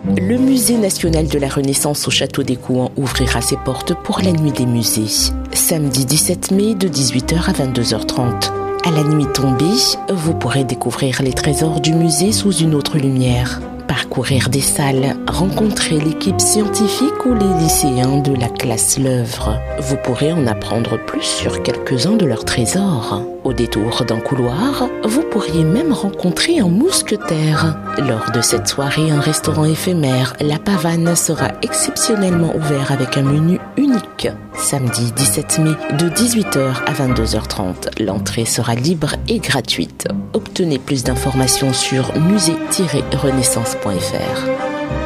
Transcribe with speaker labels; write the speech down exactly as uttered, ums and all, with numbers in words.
Speaker 1: Le Musée national de la Renaissance au Château des Gouans ouvrira ses portes pour la nuit des musées. Samedi dix-sept mai de dix-huit heures à vingt-deux heures trente. À la nuit tombée, vous pourrez découvrir les trésors du musée sous une autre lumière. Parcourir des salles, rencontrer l'équipe scientifique ou les lycéens de la classe L'Œuvre. Vous pourrez en apprendre plus sur quelques-uns de leurs trésors. Au détour d'un couloir, vous pourriez même rencontrer un mousquetaire. Lors de cette soirée, un restaurant éphémère, La Pavane, sera exceptionnellement ouvert avec un menu unique. Samedi dix-sept mai, de dix-huit heures à vingt-deux heures trente. L'entrée sera libre et gratuite. Obtenez plus d'informations sur musée tiret renaissance point f r.